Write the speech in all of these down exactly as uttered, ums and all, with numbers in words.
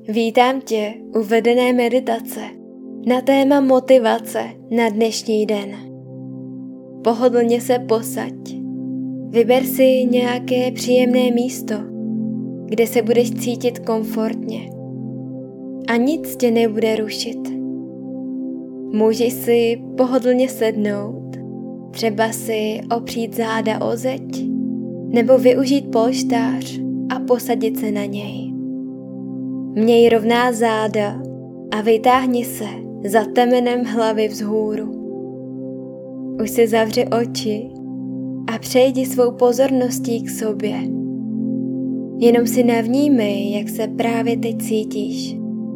Vítám tě u vedené meditace na téma motivace na dnešní den. Pohodlně se posaď. Vyber si nějaké příjemné místo, kde se budeš cítit komfortně a nic tě nebude rušit. Můžeš si pohodlně sednout, třeba si opřít záda o zeď, nebo využít polštář a posadit se na něj. Měj rovná záda a vytáhni se za temenem hlavy vzhůru. Už si zavři oči a přejdi svou pozorností k sobě. Jenom si navnímej, jak se právě teď cítíš.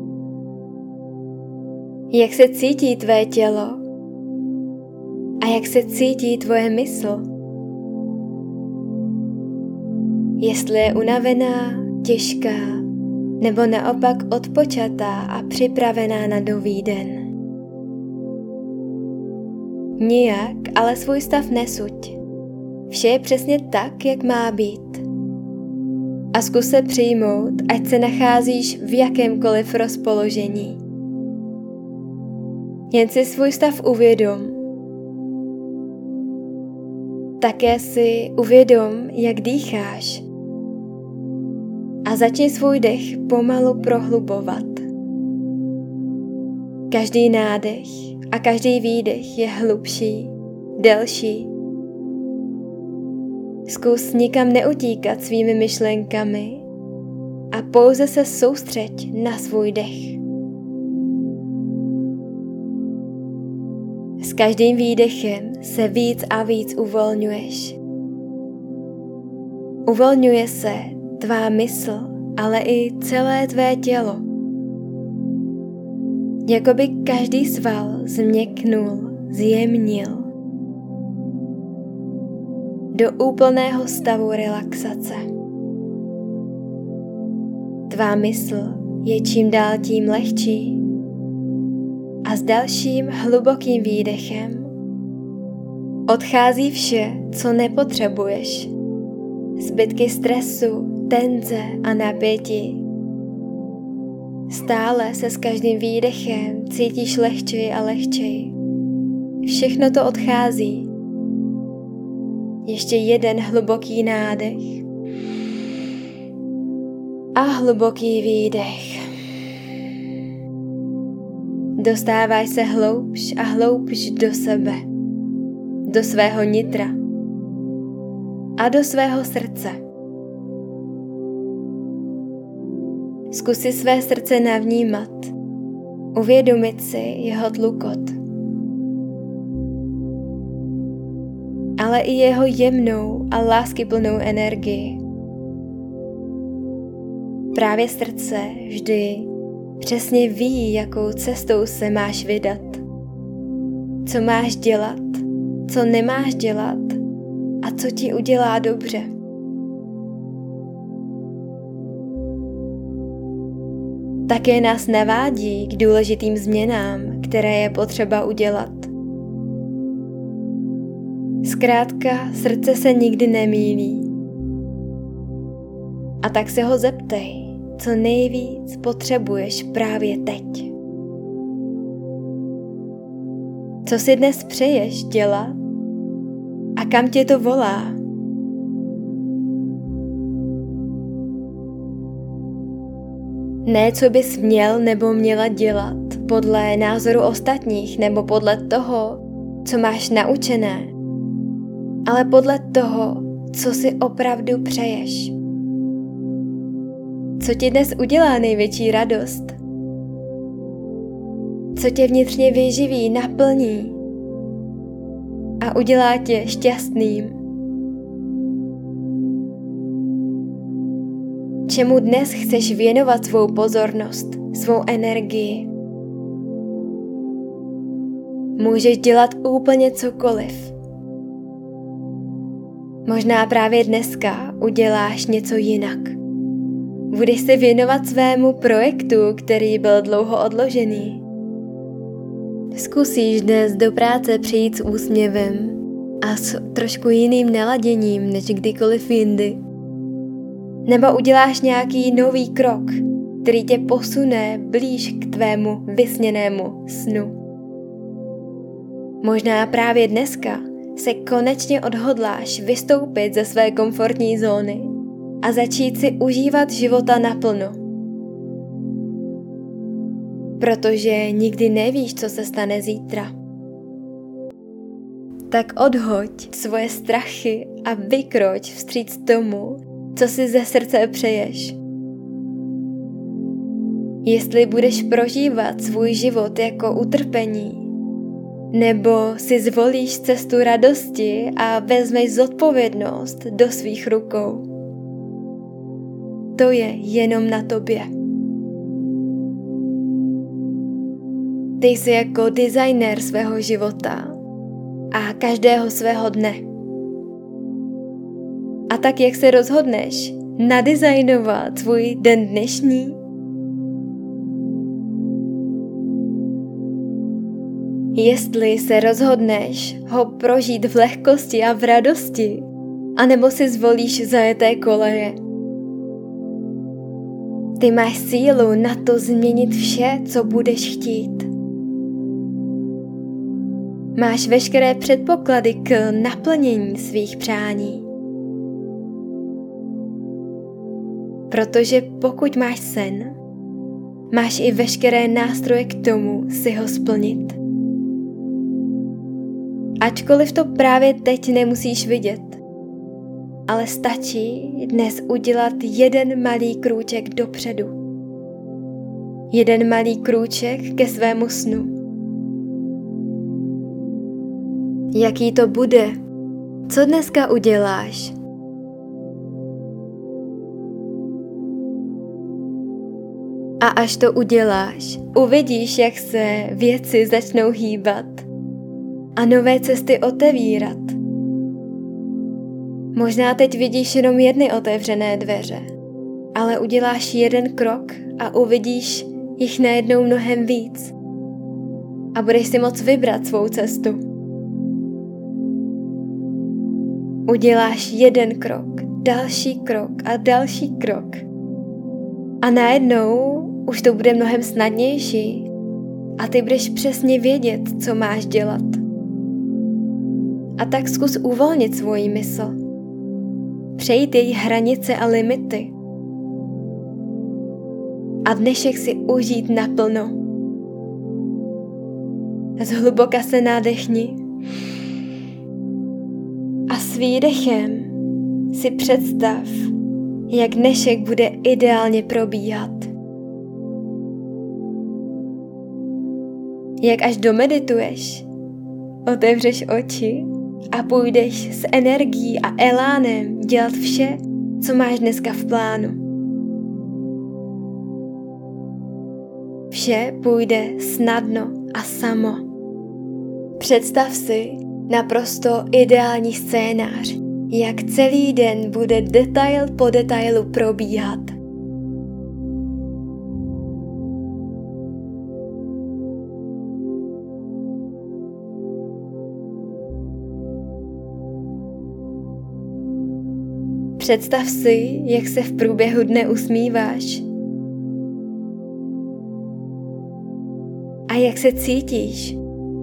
Jak se cítí tvé tělo a jak se cítí tvoje mysl. Jestli je unavená, těžká, nebo naopak odpočatá a připravená na nový den. Nijak ale svůj stav nesuď. Vše je přesně tak, jak má být. A zkus se přijmout, ať se nacházíš v jakémkoliv rozpoložení. Jen si svůj stav uvědom. Také si uvědom, jak dýcháš. A začni svůj dech pomalu prohlubovat. Každý nádech a každý výdech je hlubší, delší. Zkus nikam neutíkat svými myšlenkami a pouze se soustřeď na svůj dech. S každým výdechem se víc a víc uvolňuješ. Uvolňuje se tvá mysl, ale i celé tvé tělo. Jakoby každý sval změknul, zjemnil. Do úplného stavu relaxace. Tvá mysl je čím dál tím lehčí a s dalším hlubokým výdechem odchází vše, co nepotřebuješ. Zbytky stresu, tenze a napětí. Stále se s každým výdechem cítíš lehčej a lehčej. Všechno to odchází. Ještě jeden hluboký nádech a hluboký výdech. Dostáváš se hloubš a hloubš do sebe, do svého nitra a do svého srdce. Zkus si své srdce navnímat, uvědomit si jeho tlukot, ale i jeho jemnou a láskyplnou energii. Právě srdce vždy přesně ví, jakou cestou se máš vydat, co máš dělat, co nemáš dělat a co ti udělá dobře. Také nás navádí k důležitým změnám, které je potřeba udělat. Zkrátka, srdce se nikdy nemýlí. A tak se ho zeptej, co nejvíc potřebuješ právě teď. Co si dnes přeješ dělat a kam tě to volá? Ne, co bys měl nebo měla dělat podle názoru ostatních nebo podle toho, co máš naučené, ale podle toho, co si opravdu přeješ. Co ti dnes udělá největší radost? Co tě vnitřně vyživí, naplní a udělá tě šťastným? Čemu dnes chceš věnovat svou pozornost, svou energii? Můžeš dělat úplně cokoliv. Možná právě dneska uděláš něco jinak. Budeš se věnovat svému projektu, který byl dlouho odložený. Zkusíš dnes do práce přijít s úsměvem a s trošku jiným naladěním než kdykoliv jindy. Nebo uděláš nějaký nový krok, který tě posune blíž k tvému vysněnému snu. Možná právě dneska se konečně odhodláš vystoupit ze své komfortní zóny a začít si užívat života naplno. Protože nikdy nevíš, co se stane zítra. Tak odhoď svoje strachy a vykroč vstříc tomu, co si ze srdce přeješ. Jestli budeš prožívat svůj život jako utrpení, nebo si zvolíš cestu radosti a vezmeš zodpovědnost do svých rukou. To je jenom na tobě. Ty jsi jako designér svého života a každého svého dne. A tak, jak se rozhodneš nadizajnovat svůj den dnešní, jestli se rozhodneš ho prožít v lehkosti a v radosti, anebo si zvolíš zajeté koleje. Ty máš sílu na to změnit vše, co budeš chtít. Máš veškeré předpoklady k naplnění svých přání. Protože pokud máš sen, máš i veškeré nástroje k tomu si ho splnit. Ačkoliv to právě teď nemusíš vidět, ale stačí dnes udělat jeden malý krůček dopředu. Jeden malý krůček ke svému snu. Jaký to bude? Co dneska uděláš? A až to uděláš, uvidíš, jak se věci začnou hýbat a nové cesty otevírat. Možná teď vidíš jenom jedny otevřené dveře, ale uděláš jeden krok a uvidíš jich najednou mnohem víc. A budeš si moct vybrat svou cestu. Uděláš jeden krok, další krok a další krok. A najednou už to bude mnohem snadnější a ty budeš přesně vědět, co máš dělat. A tak zkus uvolnit svoji mysl. Přejít její hranice a limity. A dnešek si užít naplno. Zhluboka se nádechni. A s výdechem si představ, jak dnešek bude ideálně probíhat. Jak až domedituješ, otevřeš oči a půjdeš s energií a elánem dělat vše, co máš dneska v plánu. Vše půjde snadno a samo. Představ si naprosto ideální scénář, jak celý den bude detail po detailu probíhat. Představ si, jak se v průběhu dne usmíváš. A jak se cítíš.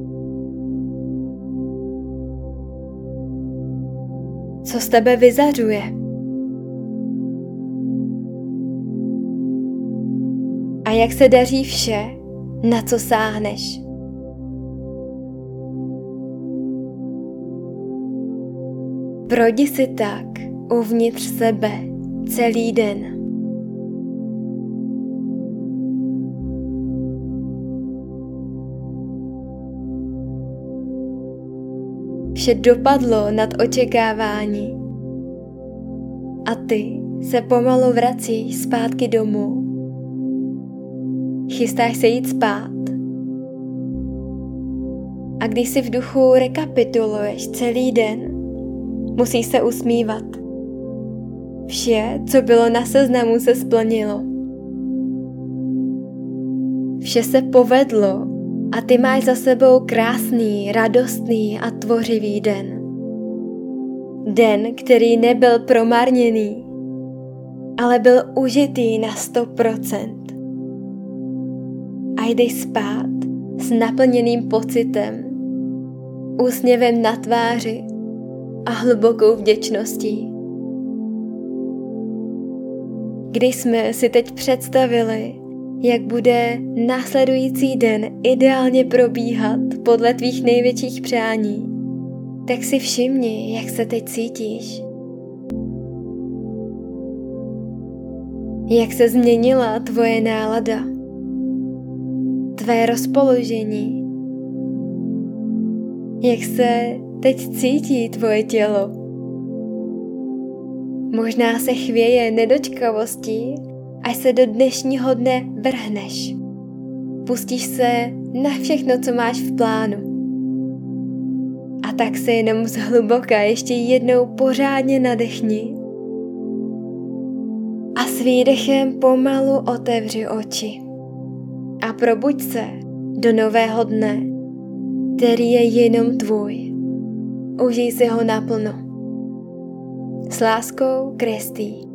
Co z tebe vyzařuje. A jak se daří vše, na co sáhneš. Projdi si tak uvnitř sebe celý den. Vše dopadlo nad očekávání a ty se pomalu vracíš zpátky domů. Chystáš se jít spát a když si v duchu rekapituluješ celý den, musíš se usmívat. Vše, co bylo na seznamu, se splnilo. Vše se povedlo a ty máš za sebou krásný, radostný a tvořivý den. Den, který nebyl promarněný, ale byl užitý na sto procent. a jdeš spát s naplněným pocitem, úsměvem na tváři a hlubokou vděčností. Když jsme si teď představili, jak bude následující den ideálně probíhat podle tvých největších přání, tak si všimni, jak se teď cítíš. Jak se změnila tvoje nálada, tvé rozpoložení, jak se teď cítí tvoje tělo. Možná se chvěje nedočkavostí, až se do dnešního dne vrhneš. Pustíš se na všechno, co máš v plánu. A tak se jenom zhluboka ještě jednou pořádně nadechni a s výdechem pomalu otevři oči a probuď se do nového dne, který je jenom tvůj. Užij si ho naplno. S láskou, Kristý.